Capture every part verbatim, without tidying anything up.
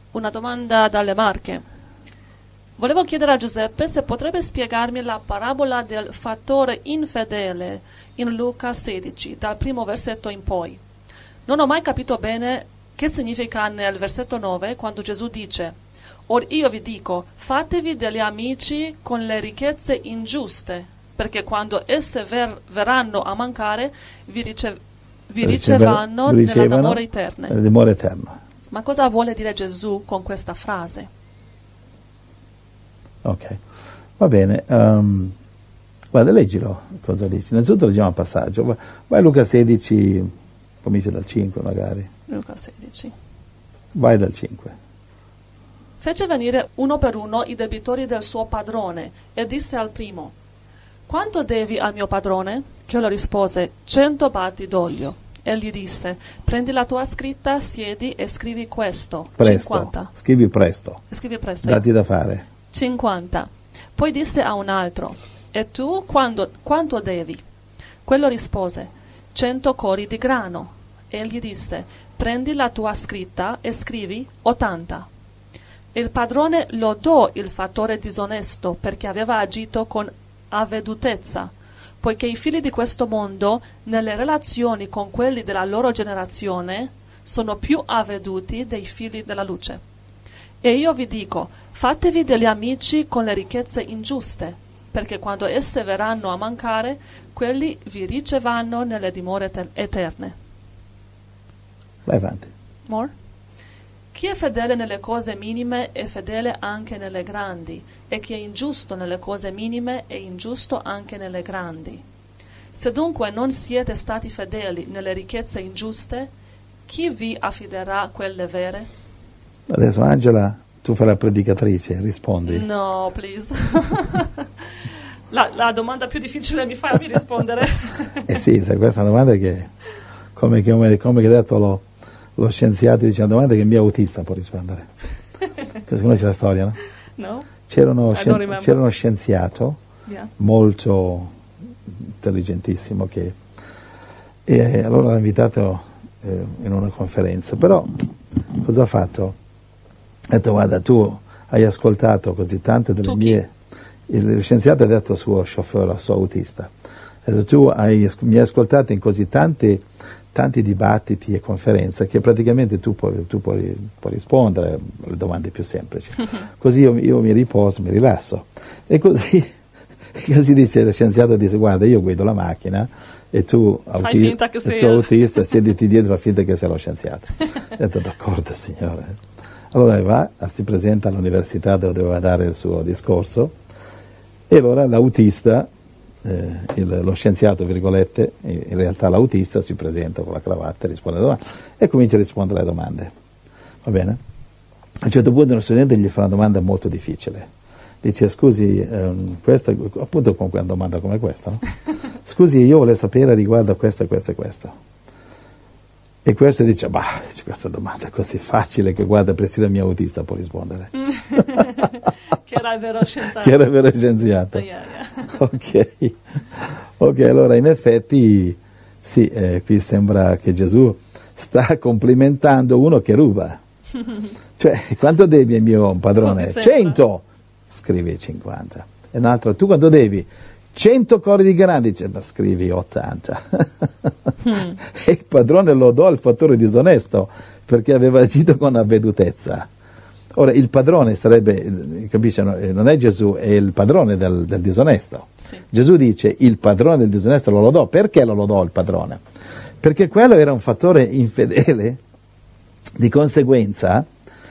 Una domanda dalle Marche. Volevo chiedere a Giuseppe se potrebbe spiegarmi la parabola del fattore infedele in Luca sedici, dal primo versetto in poi. Non ho mai capito bene che significa nel versetto nove quando Gesù dice: Or io vi dico, fatevi degli amici con le ricchezze ingiuste, perché quando esse ver- verranno a mancare vi, ricev- vi riceveranno nella dimora eterna. Nella dimora eterna. Ma cosa vuole dire Gesù con questa frase? Ok, va bene. Um, guarda, leggilo cosa dice. Innanzitutto leggiamo il passaggio. Vai, vai Luca sedici, comincia dal cinque magari. Luca sedici. Vai dal cinque. Fece venire uno per uno i debitori del suo padrone e disse al primo: Quanto devi al mio padrone? Che lo rispose: Cento batti d'olio. Egli disse: Prendi la tua scritta, siedi e scrivi questo. Presto. cinquanta. Scrivi presto. Scrivi presto. Dati da fare. cinquanta. Poi disse a un altro: E tu quando, quanto devi? Quello rispose: Cento cori di grano. Egli disse: Prendi la tua scritta e scrivi ottanta. Il padrone lodò il fattore disonesto perché aveva agito con avvedutezza, poiché i figli di questo mondo, nelle relazioni con quelli della loro generazione, sono più avveduti dei figli della luce. E io vi dico, fatevi degli amici con le ricchezze ingiuste, perché quando esse verranno a mancare, quelli vi riceveranno nelle dimore eterne. Vai avanti. More? Chi è fedele nelle cose minime è fedele anche nelle grandi, e chi è ingiusto nelle cose minime è ingiusto anche nelle grandi. Se dunque non siete stati fedeli nelle ricchezze ingiuste, chi vi affiderà quelle vere? Adesso Angela, tu fai la predicatrice, rispondi. No, please. la, la domanda più difficile mi fai a me rispondere. Eh sì, sai, questa è una domanda che, come, come, come che ha detto lo, lo scienziato, dice una domanda che il mio autista può rispondere. Conosci la storia, no? No. C'era uno, scien- c'era uno scienziato yeah. molto intelligentissimo che e allora l'ha invitato eh, in una conferenza, però cosa ha fatto? Ha detto: guarda, tu hai ascoltato così tante delle tu mie chi? Il scienziato ha detto al suo chauffeur, al suo autista, ha detto: tu hai, mi hai ascoltato in così tanti tanti dibattiti e conferenze che praticamente tu puoi, tu puoi, puoi rispondere alle domande più semplici, così io, io mi riposo, mi rilasso. E così, così dice lo scienziato, dice: guarda, io guido la macchina e tu, Fai finta che sei tu autista, siediti dietro, fa finta che sia lo scienziato. Ho detto: d'accordo signore. Allora va, si presenta all'università dove doveva dare il suo discorso, e allora l'autista, eh, il, lo scienziato virgolette, in realtà l'autista si presenta con la cravatta, risponde alle domande e comincia a rispondere alle domande. Va bene? A un certo punto uno studente gli fa una domanda molto difficile. Dice: scusi, ehm, questa, appunto con una domanda come questa, no? Scusi, io volevo sapere riguardo a questo e questo e questo. E questo dice: bah, dice, questa domanda è così facile che guarda, persino il mio autista può rispondere. Che era il vero scienziato. Che era il vero scienziato. Yeah, yeah. Ok, ok, allora in effetti sì, eh, qui sembra che Gesù sta complimentando uno che ruba. Cioè, quanto devi al mio padrone? cento! Scrivi cinquanta. E un altro: tu quanto devi? cento cori di grano, dice: ma scrivi ottanta. Mm. E il padrone lodò il fattore disonesto perché aveva agito con avvedutezza. Ora, il padrone sarebbe, capisci, non è Gesù, è il padrone del, del disonesto. Sì. Gesù dice: il padrone del disonesto lo lodò. Perché lo lodò il padrone? Perché quello era un fattore infedele, di conseguenza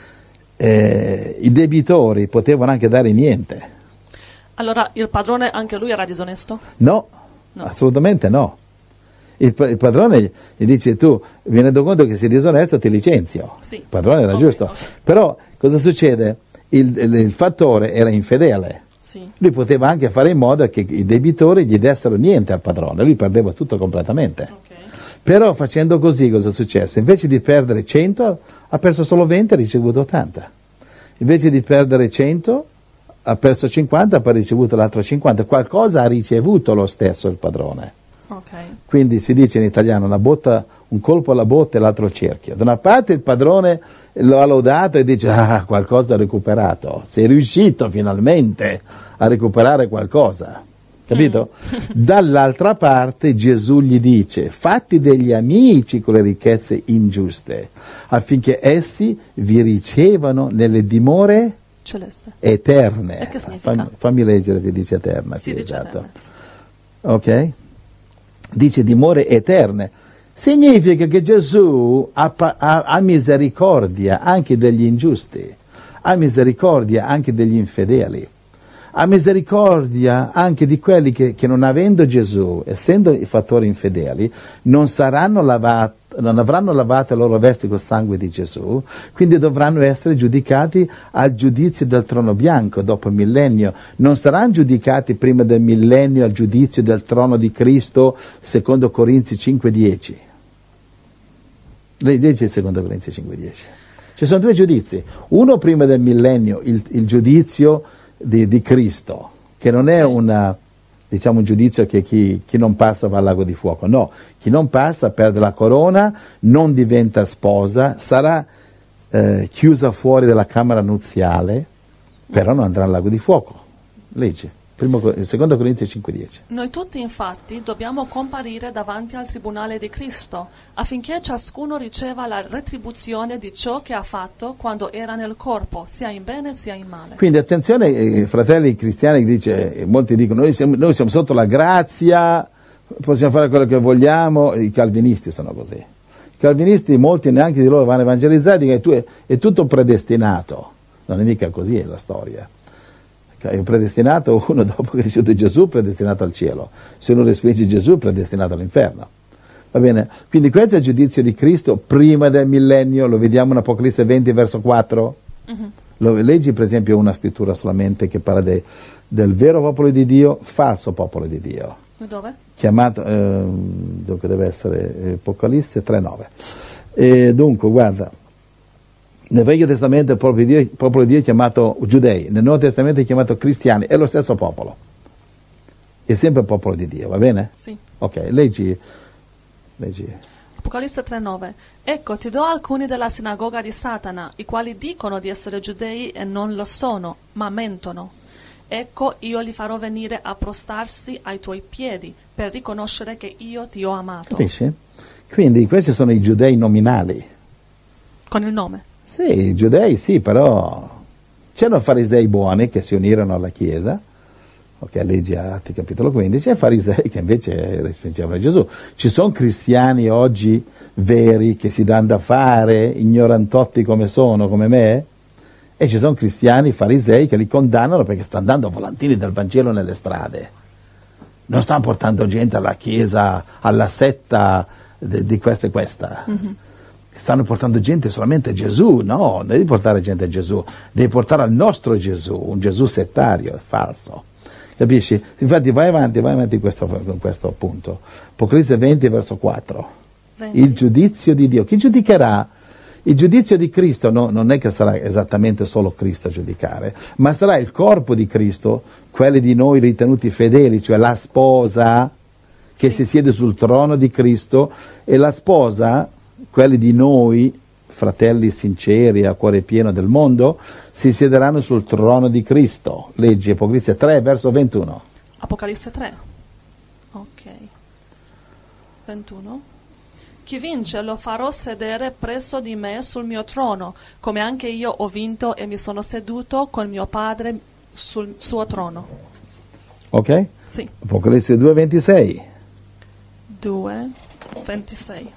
eh, i debitori potevano anche dare niente. Allora il padrone anche lui era disonesto? No, no. Assolutamente no. Il, il padrone gli dice: tu mi rendo conto che sei disonesto, ti licenzio. Sì. Il padrone era okay, giusto. Okay. Però cosa succede? Il, il, il fattore era infedele. Sì. Lui poteva anche fare in modo che i debitori gli dessero niente al padrone, lui perdeva tutto completamente. Okay. Però facendo così cosa è successo? Invece di perdere cento ha perso solo venti e ha ricevuto ottanta. Invece di perdere cento ha perso cinquanta, poi ha ricevuto l'altro cinquanta. Qualcosa ha ricevuto lo stesso il padrone. Okay. Quindi si dice in italiano una botta, un colpo alla botte e l'altro al cerchio. Da una parte il padrone lo ha lodato e dice ah, qualcosa ha recuperato, sei riuscito finalmente a recuperare qualcosa, capito? Mm. Dall'altra parte Gesù gli dice fatti degli amici con le ricchezze ingiuste affinché essi vi ricevano nelle dimore celeste eterne. E che significa? Fammi, fammi leggere se dice eterna. Si qui, dice esatto. eterne. Ok? Dice dimore eterne. Significa che Gesù ha, ha, ha misericordia anche degli ingiusti, ha misericordia anche degli infedeli, ha misericordia anche di quelli che, che non avendo Gesù, essendo i fattori infedeli, non saranno lavati, non avranno lavato le loro vesti col sangue di Gesù, quindi dovranno essere giudicati al giudizio del trono bianco dopo il millennio. Non saranno giudicati prima del millennio al giudizio del trono di Cristo, secondo Corinzi cinque dieci. Leggi il secondo Corinzi cinque dieci. Ci sono due giudizi. Uno prima del millennio, il, il giudizio di, di Cristo, che non è una... diciamo un giudizio che chi, chi non passa va al lago di fuoco, no, chi non passa perde la corona, non diventa sposa, sarà eh, chiusa fuori dalla camera nuziale, però non andrà al lago di fuoco. Legge, primo, secondo Corinzi cinque dieci. Noi tutti infatti dobbiamo comparire davanti al tribunale di Cristo, affinché ciascuno riceva la retribuzione di ciò che ha fatto quando era nel corpo, sia in bene sia in male. Quindi attenzione, eh, fratelli cristiani, dice, molti dicono noi siamo, noi siamo sotto la grazia, possiamo fare quello che vogliamo. I calvinisti sono così. I calvinisti, molti neanche di loro vanno evangelizzati, dicono tu è, è tutto predestinato. Non è mica così è la storia. È predestinato uno dopo che ha ricevuto Gesù, predestinato al cielo. Se uno respinge Gesù, è predestinato all'inferno. Va bene? Quindi questo è il giudizio di Cristo prima del millennio, lo vediamo in Apocalisse venti verso quattro. Uh-huh. Lo, leggi per esempio una scrittura solamente che parla de, del vero popolo di Dio, falso popolo di Dio. Dove? Chiamato, eh, dove deve essere Apocalisse tre nove. E dunque, guarda, nel Vecchio Testamento il popolo di Dio, il popolo di Dio è chiamato giudei, nel Nuovo Testamento è chiamato cristiani, è lo stesso popolo. È sempre il popolo di Dio, va bene? Sì. Ok, leggi. leggi. Apocalisse tre nove. Ecco, ti do alcuni della sinagoga di Satana, i quali dicono di essere giudei e non lo sono, ma mentono. Ecco, io li farò venire a prostarsi ai tuoi piedi, per riconoscere che io ti ho amato. Capisci? Quindi questi sono i giudei nominali. Con il nome? Sì, i giudei sì, però c'erano farisei buoni che si unirono alla Chiesa, ok, leggi Atti capitolo quindici, e farisei che invece respingevano Gesù. Ci sono cristiani oggi veri che si danno da fare, ignorantotti come sono, come me, e ci sono cristiani farisei che li condannano perché stanno dando volantini del Vangelo nelle strade. Non stanno portando gente alla Chiesa, alla setta di, di questa e questa. Mm-hmm. Stanno portando gente solamente a Gesù, no, non devi portare gente a Gesù, devi portare al nostro Gesù, un Gesù settario, è falso, capisci? Infatti vai avanti, vai avanti questo, con questo punto. Apocalisse venti verso quattro, venti. Il giudizio di Dio, chi giudicherà? Il giudizio di Cristo no, non è che sarà esattamente solo Cristo a giudicare, ma sarà il corpo di Cristo, quelli di noi ritenuti fedeli, cioè la sposa che sì. si siede sul trono di Cristo, e la sposa, quelli di noi, fratelli sinceri a cuore pieno del mondo, si siederanno sul trono di Cristo. Leggi Apocalisse tre, verso ventuno. Apocalisse tre. Ok. ventuno. Chi vince lo farò sedere presso di me sul mio trono, come anche io ho vinto e mi sono seduto con mio Padre sul suo trono. Ok? Sì. Apocalisse due, ventisei. due, ventisei.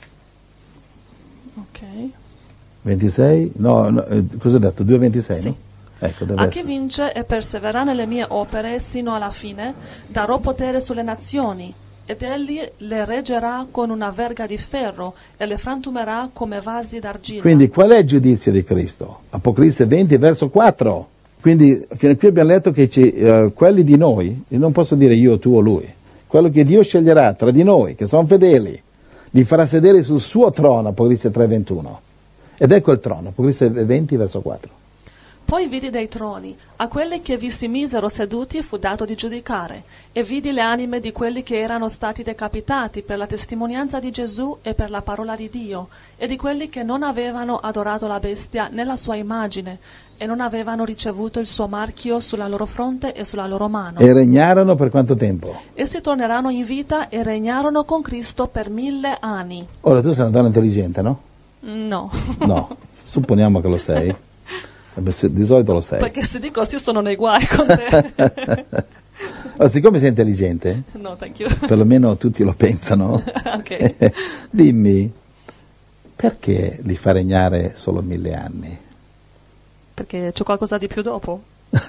Ok. ventisei? No, no eh, cosa ho detto? due ventisei? Sì. No? Ecco, deve a essere. chi vince e persevera nelle mie opere sino alla fine, darò potere sulle nazioni, ed egli le reggerà con una verga di ferro e le frantumerà come vasi d'argilla. Quindi qual è il giudizio di Cristo? Apocalisse venti, verso quattro. Quindi fino a qui abbiamo letto che ci, uh, quelli di noi, io non posso dire io, tu o lui, quello che Dio sceglierà tra di noi, che sono fedeli, li farà sedere sul suo trono, Apocalisse tre ventuno. Ed ecco il trono, Apocalisse venti verso quattro. Poi vidi dei troni, a quelli che vi si misero seduti fu dato di giudicare, e vidi le anime di quelli che erano stati decapitati per la testimonianza di Gesù e per la parola di Dio, e di quelli che non avevano adorato la bestia né la sua immagine, e non avevano ricevuto il suo marchio sulla loro fronte e sulla loro mano. E regnarono per quanto tempo? Essi torneranno in vita e regnarono con Cristo per mille anni. Ora tu sei una donna intelligente, no? No. No, supponiamo che lo sei. Di solito lo sei. Perché se dico sì sono nei guai con te. Allora, siccome sei intelligente, no, thank you. perlomeno tutti lo pensano, Ok. dimmi, perché li fa regnare solo mille anni? Perché c'è qualcosa di più dopo.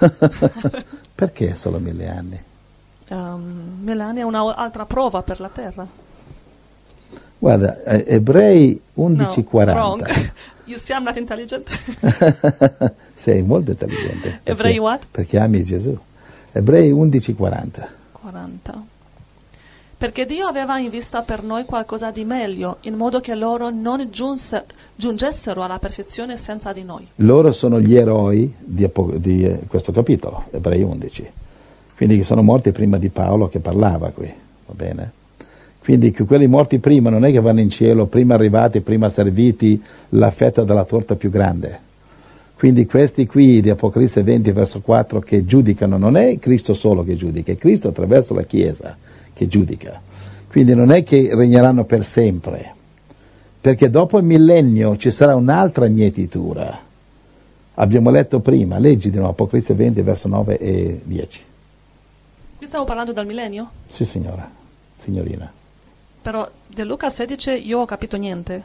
Perché solo mille anni? Um, mille anni è un'altra prova per la terra. Guarda, eh, Ebrei undici quaranta. No, wrong. You see I'm not intelligent. Sei molto intelligente. Ebrei perché, what? Perché ami Gesù. Ebrei undici quaranta. quaranta. Perché Dio aveva in vista per noi qualcosa di meglio, in modo che loro non giunse, giungessero alla perfezione senza di noi. Loro sono gli eroi di, di eh, questo capitolo, Ebrei undici. Quindi che sono morti prima di Paolo che parlava qui, va bene? Quindi quelli morti prima non è che vanno in cielo, prima arrivati, prima serviti la fetta della torta più grande. Quindi questi qui di Apocalisse venti verso quattro che giudicano, non è Cristo solo che giudica, è Cristo attraverso la Chiesa che giudica. Quindi non è che regneranno per sempre, perché dopo il millennio ci sarà un'altra mietitura. Abbiamo letto prima, leggi di nuovo Apocalisse venti verso nove e dieci. Qui stiamo parlando del millennio? Sì signora, signorina. Però di Luca sedici io ho capito niente.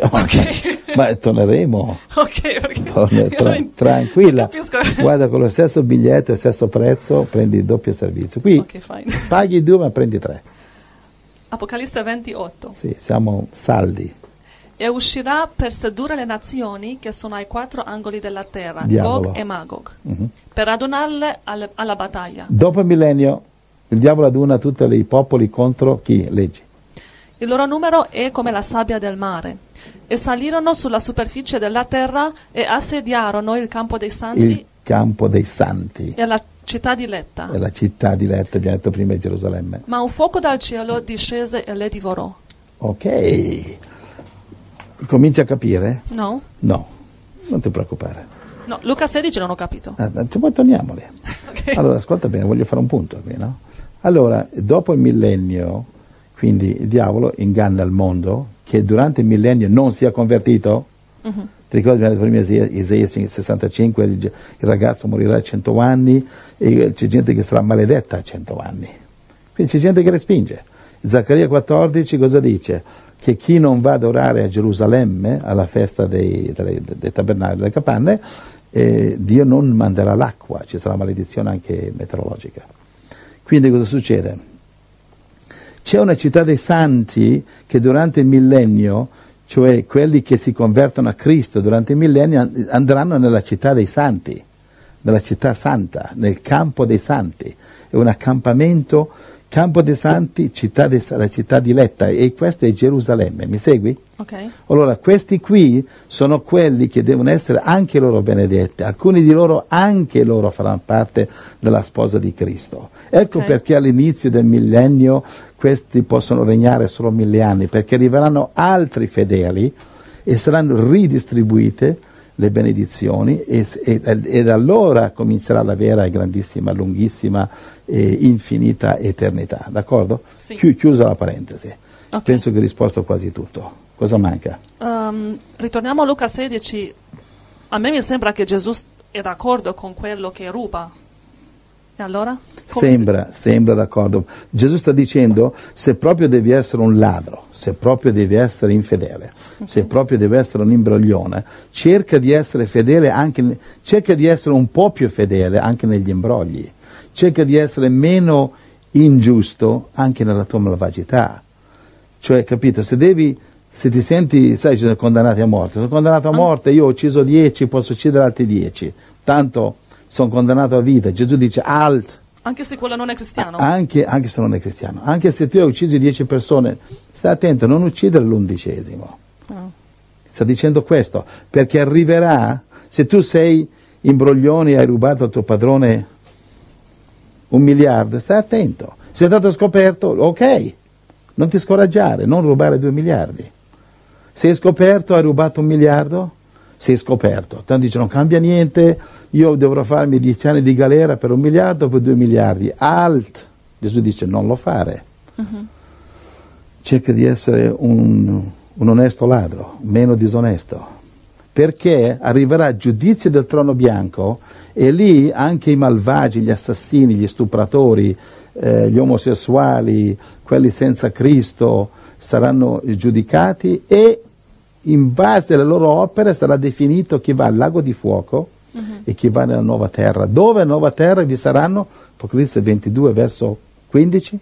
Ok. Ma torneremo. Ok, perché Torne, tra, tranquilla. Guarda, con lo stesso biglietto e stesso prezzo prendi il doppio servizio. Qui okay, fine. Paghi due ma prendi tre. Apocalisse ventotto. Sì, siamo saldi. E uscirà per sedurre le nazioni che sono ai quattro angoli della terra, Diavolo. Gog e Magog, Uh-huh. per adunarle alle, alla battaglia. Dopo il millennio il diavolo aduna tutti i popoli contro chi? Leggi. Il loro numero è come la sabbia del mare. E salirono sulla superficie della terra e assediarono il campo dei santi. Il campo dei santi. E la città diletta. È la città diletta, abbiamo detto prima, Gerusalemme. Ma un fuoco dal cielo discese e le divorò. Ok. Cominci a capire? No? No, non ti preoccupare. No, Luca sedici non ho capito. Ah, poi torniamo lì. Okay. Allora, ascolta bene, voglio fare un punto qui, no? Allora, dopo il millennio, quindi il diavolo inganna il mondo, che durante il millennio non sia convertito. Uh-huh. Ti ricordi, abbiamo detto prima Isaia sessantacinque, il, il ragazzo morirà a cento anni e c'è gente che sarà maledetta a cento anni. Quindi c'è gente che respinge. Zaccaria quattordici cosa dice? Che chi non va ad orare a Gerusalemme, alla festa dei, dei, dei tabernacoli, delle capanne, eh, Dio non manderà l'acqua, ci sarà maledizione anche meteorologica. Quindi cosa succede? C'è una città dei santi che durante il millennio, cioè quelli che si convertono a Cristo durante il millennio, andranno nella città dei santi, nella città santa, nel campo dei santi. È un accampamento, campo dei santi, città dei, la città diletta, e questa è Gerusalemme, mi segui? Ok. Allora, questi qui sono quelli che devono essere anche loro benedetti, alcuni di loro anche loro faranno parte della sposa di Cristo. Ecco okay. Perché all'inizio del millennio questi possono regnare solo mille anni, perché arriveranno altri fedeli e saranno ridistribuite le benedizioni e, e, ed allora comincerà la vera e grandissima, lunghissima e infinita eternità, d'accordo? Sì. Chi, chiusa la parentesi. Okay. Penso che ho risposto quasi tutto. Cosa manca? Um, ritorniamo a Luca sedici. A me mi sembra che Gesù è d'accordo con quello che ruba. E allora? Come sembra, si... sembra d'accordo. Gesù sta dicendo, se proprio devi essere un ladro, se proprio devi essere infedele, okay. se proprio devi essere un imbroglione, cerca di essere fedele anche, cerca di essere un po' più fedele anche negli imbrogli, cerca di essere meno ingiusto anche nella tua malvagità. Cioè, capito, se devi, se ti senti, sai, ci sono condannati a morte, sono condannato a morte, io ho ucciso dieci, posso uccidere altri dieci, tanto sono condannato a vita. Gesù dice alt. Anche se quello non è cristiano? Anche, anche se non è cristiano. Anche se tu hai ucciso dieci persone, stai attento, non uccidere l'undicesimo. Oh. Sta dicendo questo, perché arriverà, se tu sei imbroglioni, hai rubato al tuo padrone un miliardo, stai attento. Se è stato scoperto, ok, non ti scoraggiare, non rubare due miliardi. Sei scoperto, hai rubato un miliardo, sei scoperto. Tanto dice, non cambia niente, io dovrò farmi dieci anni di galera per un miliardo o per due miliardi. Alt! Gesù dice, non lo fare. Uh-huh. Cerca di essere un, un onesto ladro, meno disonesto. Perché arriverà il giudizio del trono bianco e lì anche i malvagi, gli assassini, gli stupratori, eh, gli omosessuali, quelli senza Cristo saranno giudicati e in base alle loro opere sarà definito chi va al lago di fuoco uh-huh. e chi va nella nuova terra. Dove nella nuova terra vi saranno? Apocalisse ventidue verso quindici.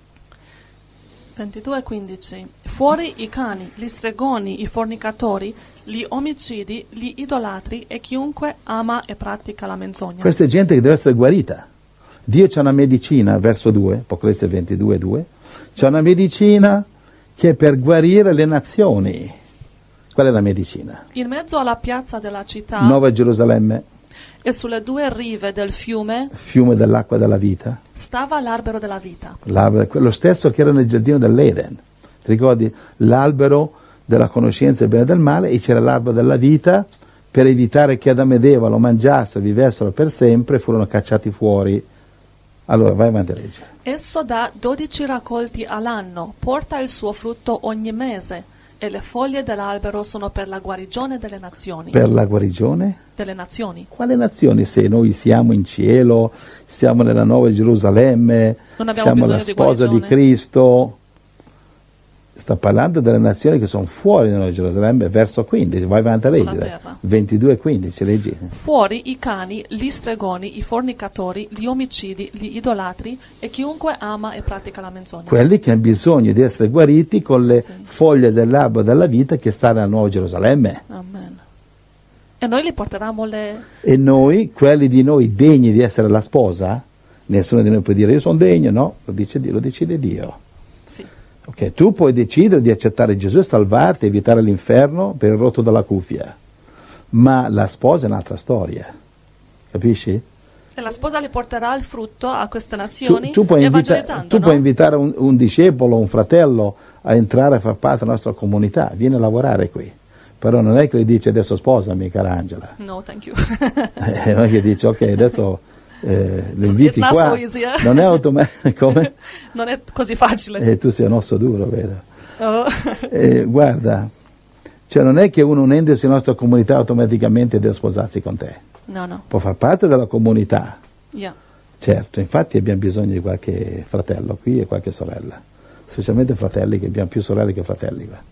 ventidue quindici. Fuori i cani, gli stregoni, i fornicatori, gli omicidi, gli idolatri e chiunque ama e pratica la menzogna. Questa è gente che deve essere guarita. Dio c'ha una medicina, verso due, Apocalisse ventidue due, c'è una medicina che è per guarire le nazioni. Qual è la medicina? In mezzo alla piazza della città Nuova Gerusalemme e sulle due rive del fiume, fiume dell'acqua della vita, stava l'albero della vita. L'albero, quello stesso che era nel giardino dell'Eden. Ti ricordi? L'albero della conoscenza del bene e del male, e c'era l'albero della vita per evitare che Adamo ed Eva lo mangiassero, vivessero per sempre, furono cacciati fuori. Allora, vai avanti a leggere. Esso dà dodici raccolti all'anno, porta il suo frutto ogni mese, e le foglie dell'albero sono per la guarigione delle nazioni. Per la guarigione? Delle nazioni. Quale nazioni? Se noi siamo in cielo, siamo nella Nuova Gerusalemme, siamo la sposa di, di Cristo. Sta parlando delle nazioni che sono fuori della Nuova Gerusalemme, verso quindici, vai avanti a leggere. ventidue quindici, leggi. Fuori i cani, gli stregoni, i fornicatori, gli omicidi, gli idolatri e chiunque ama e pratica la menzogna. Quelli che hanno bisogno di essere guariti con le sì. foglie dell'albero della vita che sta nella Nuova Gerusalemme. Amen. E noi li porteremo le... E noi, quelli di noi degni di essere la sposa, nessuno di noi può dire io sono degno, no, lo, dice, lo decide Dio. Sì. Ok, tu puoi decidere di accettare Gesù e salvarti, evitare l'inferno per il rotto della cuffia, ma la sposa è un'altra storia, capisci? E la sposa li porterà il frutto a queste nazioni, tu, tu puoi evangelizzando, invita- Tu no? puoi invitare un, un discepolo, un fratello a entrare a far parte della nostra comunità, vieni a lavorare qui, però non è che gli dici adesso sposami, cara Angela. No, thank you. eh, non è che dici ok, adesso... Eh, lo inviti qua, so easy, eh? non è automatico, non è così facile. E eh, tu sei un osso duro, vedo. Oh. eh, guarda, cioè non è che uno unendosi alla nostra comunità automaticamente deve sposarsi con te. No, no. Può far parte della comunità. Yeah. Certo, infatti abbiamo bisogno di qualche fratello qui e qualche sorella, specialmente fratelli, che abbiamo più sorelle che fratelli qua.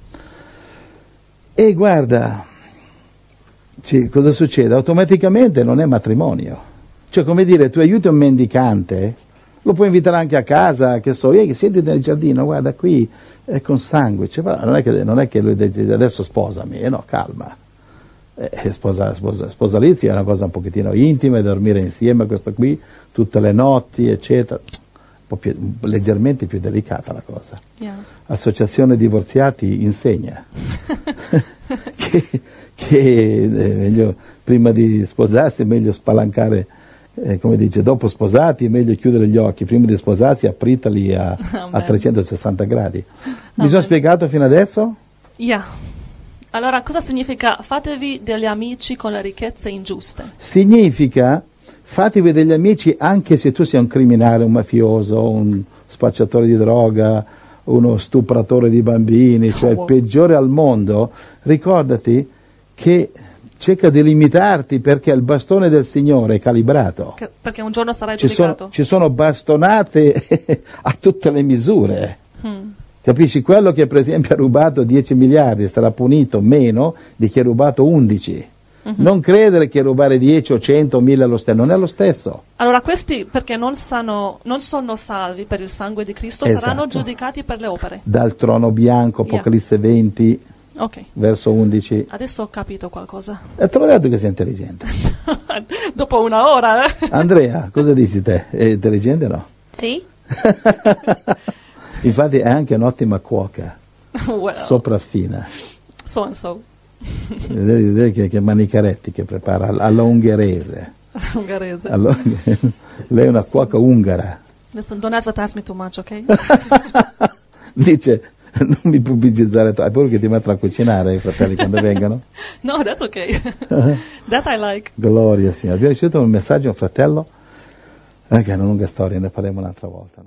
E guarda, cioè, cosa succede? Automaticamente non è matrimonio. Cioè, come dire, tu aiuti un mendicante, lo puoi invitare anche a casa, che so, ehi, siediti nel giardino, guarda qui, è con sangue. Cioè, non, è che, non è che lui dice adesso sposami, eh no, calma. Eh, sposa, sposa, sposalizio è una cosa un pochettino intima, dormire insieme, questo qui, tutte le notti, eccetera. Un po' più, leggermente più delicata la cosa. Yeah. Associazione Divorziati insegna che, che è meglio, prima di sposarsi è meglio spalancare. Eh, come dice, dopo sposati è meglio chiudere gli occhi, prima di sposarsi apritali a, a trecentosessanta gradi. Mi sono spiegato fino adesso? Yeah. Allora, cosa significa fatevi degli amici con le ricchezze ingiuste? Significa fatevi degli amici anche se tu sei un criminale, un mafioso, un spacciatore di droga, uno stupratore di bambini, cioè il peggiore al mondo. Ricordati che cerca di limitarti, perché il bastone del Signore è calibrato. Che, perché un giorno sarai ci giudicato. Sono, ci sono bastonate a tutte le misure. Hmm. Capisci? Quello che per esempio ha rubato dieci miliardi sarà punito meno di chi ha rubato undici. Mm-hmm. Non credere che rubare dieci o cento o mille è lo stesso, non è lo stesso. Allora questi, perché non, sanno, non sono salvi per il sangue di Cristo, esatto. saranno giudicati per le opere. Dal trono bianco, Apocalisse yeah. venti. Okay. Verso undici. Adesso ho capito qualcosa. E te l'ho detto che sei intelligente. Dopo una ora, eh? Andrea, cosa dici te? È intelligente o no? Sì. Infatti è anche un'ottima cuoca. Well. Sopraffina. So and so. vedere, vedere che, che manicaretti che prepara alla ungherese. Ungherese. Allora, lei è una cuoca ungara. Listen, don't advertise me too much, ok? Dice, non mi pubblicizzare, hai paura che ti mettono a cucinare i fratelli quando vengono? No, that's okay. That I like. Gloria al Signore. Abbiamo ricevuto un messaggio, un fratello, eh, che è una lunga storia, ne parleremo un'altra volta. No?